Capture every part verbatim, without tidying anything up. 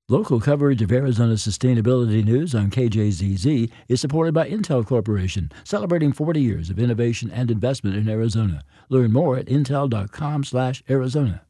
Local coverage of Arizona sustainability news on K J Z Z is supported by Intel Corporation, celebrating forty years of innovation and investment in Arizona. Learn more at intel dot com slash Arizona.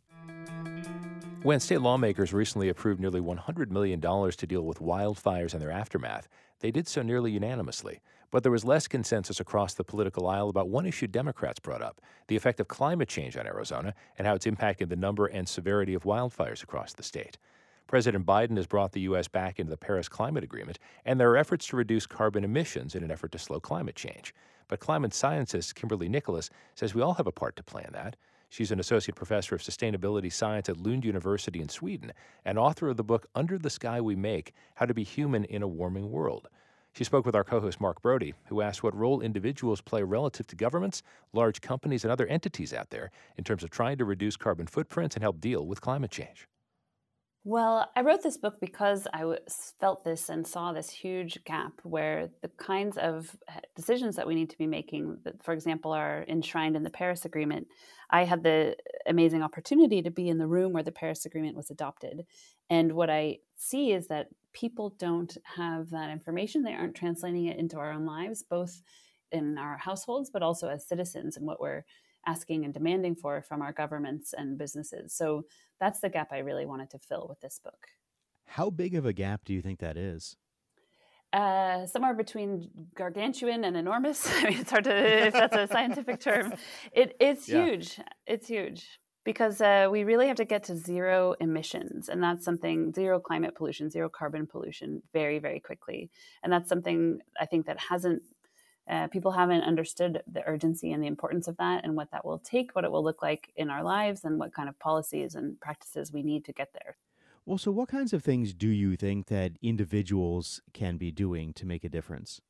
When state lawmakers recently approved nearly one hundred million dollars to deal with wildfires and their aftermath, they did so nearly unanimously. But there was less consensus across the political aisle about one issue Democrats brought up, the effect of climate change on Arizona and how it's impacting the number and severity of wildfires across the state. President Biden has brought the U S back into the Paris Climate Agreement, and there are efforts to reduce carbon emissions in an effort to slow climate change. But climate scientist Kimberly Nicholas says we all have a part to play in that. She's an associate professor of sustainability science at Lund University in Sweden and author of the book Under the Sky We Make, How to Be Human in a Warming World. She spoke with our co-host Mark Brody, who asked what role individuals play relative to governments, large companies, and other entities out there in terms of trying to reduce carbon footprints and help deal with climate change. Well, I wrote this book because I w- felt this and saw this huge gap where the kinds of decisions that we need to be making, that, for example, are enshrined in the Paris Agreement. I had the amazing opportunity to be in the room where the Paris Agreement was adopted. And what I see is that people don't have that information. They aren't translating it into our own lives, both in our households, but also as citizens and what we're asking and demanding for from our governments and businesses. So that's the gap I really wanted to fill with this book. How big of a gap do you think that is? Uh, somewhere between gargantuan and enormous. I mean, it's hard to, if that's a scientific term. It, it's yeah. huge. It's huge because uh, we really have to get to zero emissions. And that's something, zero climate pollution, zero carbon pollution very, very quickly. And that's something I think that hasn't Uh, people haven't understood the urgency and the importance of that and what that will take, what it will look like in our lives, and what kind of policies and practices we need to get there. Well, so what kinds of things do you think that individuals can be doing to make a difference?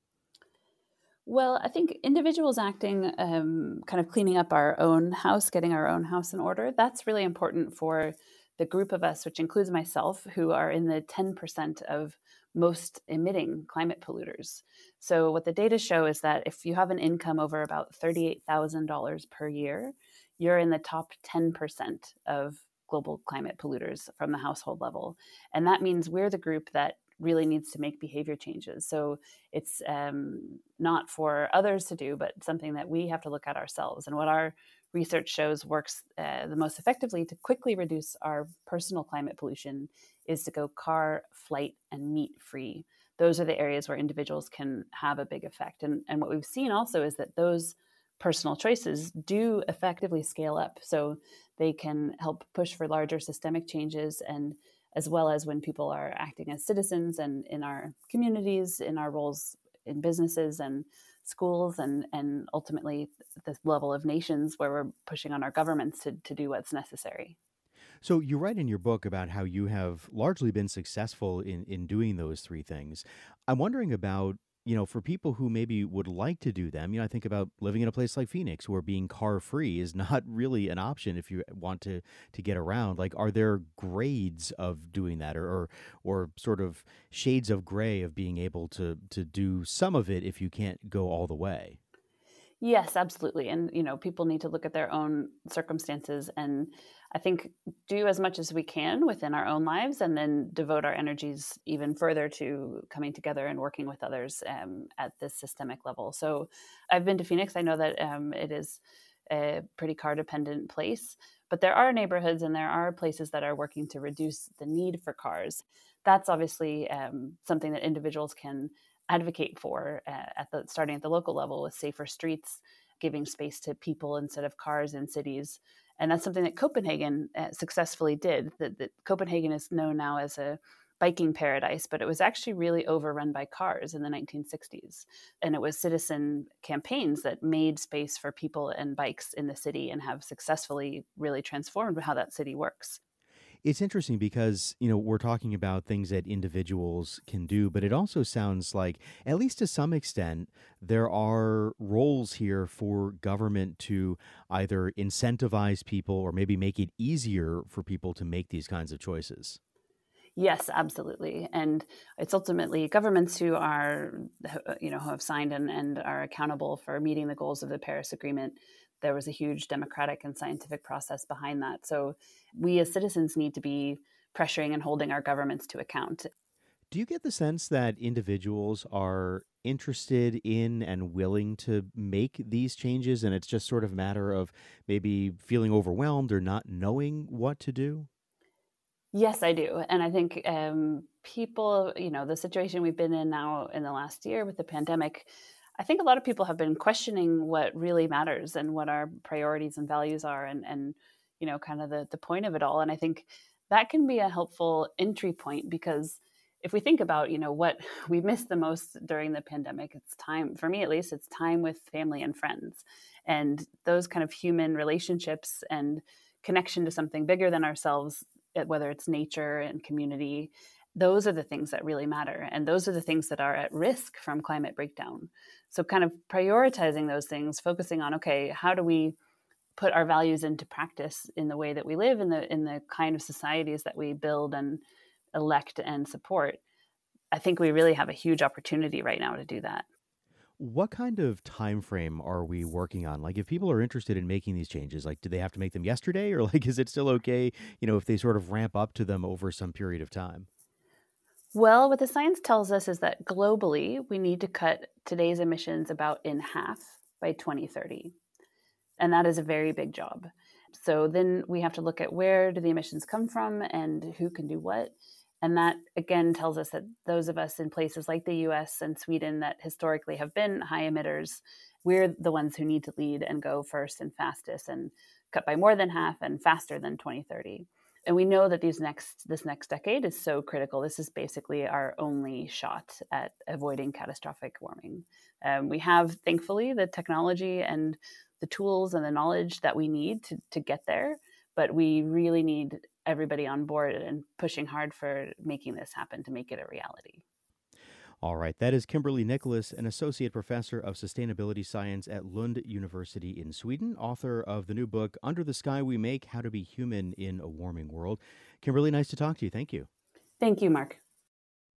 Well, I think individuals acting, um, kind of cleaning up our own house, getting our own house in order, that's really important for the group of us, which includes myself, who are in the ten percent of most emitting climate polluters. So what the data show is that if you have an income over about thirty-eight thousand dollars per year, you're in the top ten percent of global climate polluters from the household level. And that means we're the group that really needs to make behavior changes. So it's um, not for others to do, but something that we have to look at ourselves. And what our research shows works uh, the most effectively to quickly reduce our personal climate pollution is to go car, flight, and meat free. Those are the areas where individuals can have a big effect. And, and what we've seen also is that those personal choices do effectively scale up. So they can help push for larger systemic changes, and as well as when people are acting as citizens and in our communities, in our roles in businesses and schools, and, and ultimately the level of nations where we're pushing on our governments to, to do what's necessary. So you write in your book about how you have largely been successful in, in doing those three things. I'm wondering about, you know, for people who maybe would like to do them, you know, I think about living in a place like Phoenix where being car free is not really an option if you want to, to get around. Like, are there grades of doing that, or, or, or sort of shades of gray of being able to, to do some of it if you can't go all the way? Yes, absolutely. And, you know, people need to look at their own circumstances and I think do as much as we can within our own lives, and then devote our energies even further to coming together and working with others um, at this systemic level. So I've been to Phoenix. I know that um, it is a pretty car dependent place, but there are neighborhoods and there are places that are working to reduce the need for cars. That's obviously um, something that individuals can advocate for uh, at the starting at the local level with safer streets, giving space to people instead of cars in cities. And that's something that Copenhagen uh, successfully did. That, that Copenhagen is known now as a biking paradise, but it was actually really overrun by cars in the nineteen sixties. And it was citizen campaigns that made space for people and bikes in the city and have successfully really transformed how that city works. It's interesting because, you know, we're talking about things that individuals can do, but it also sounds like, at least to some extent, there are roles here for government to either incentivize people or maybe make it easier for people to make these kinds of choices. Yes, absolutely. And it's ultimately governments who are, you know, who have signed and, and are accountable for meeting the goals of the Paris Agreement. There was a huge democratic and scientific process behind that. So we as citizens need to be pressuring and holding our governments to account. Do you get the sense that individuals are interested in and willing to make these changes, and it's just sort of a matter of maybe feeling overwhelmed or not knowing what to do? Yes, I do. And I think um, people, you know, the situation we've been in now in the last year with the pandemic, I think a lot of people have been questioning what really matters and what our priorities and values are and, and you know, kind of the, the point of it all. And I think that can be a helpful entry point because if we think about, you know, what we missed the most during the pandemic, it's time, for me at least, it's time with family and friends. And those kind of human relationships and connection to something bigger than ourselves, eh, whether it's nature and community, those are the things that really matter. And those are the things that are at risk from climate breakdown. So kind of prioritizing those things, focusing on, okay, how do we put our values into practice in the way that we live, in the in the kind of societies that we build and elect and support. I think we really have a huge opportunity right now to do that. What kind of time frame are we working on? Like, if people are interested in making these changes, like, do they have to make them yesterday, or like, is it still okay, you know, if they sort of ramp up to them over some period of time? Well, what the science tells us is that globally, we need to cut today's emissions about in half by twenty thirty. And that is a very big job. So then we have to look at where do the emissions come from and who can do what. And that, again, tells us that those of us in places like the U S and Sweden that historically have been high emitters, we're the ones who need to lead and go first and fastest and cut by more than half and faster than twenty thirty. And we know that these next this next decade is so critical. This is basically our only shot at avoiding catastrophic warming. Um, we have, thankfully, the technology and the tools and the knowledge that we need to, to get there, but we really need everybody on board and pushing hard for making this happen to make it a reality. All right. That is Kimberly Nicholas, an associate professor of sustainability science at Lund University in Sweden, author of the new book, Under the Sky We Make, How to Be Human in a Warming World. Kimberly, nice to talk to you. Thank you. Thank you, Mark.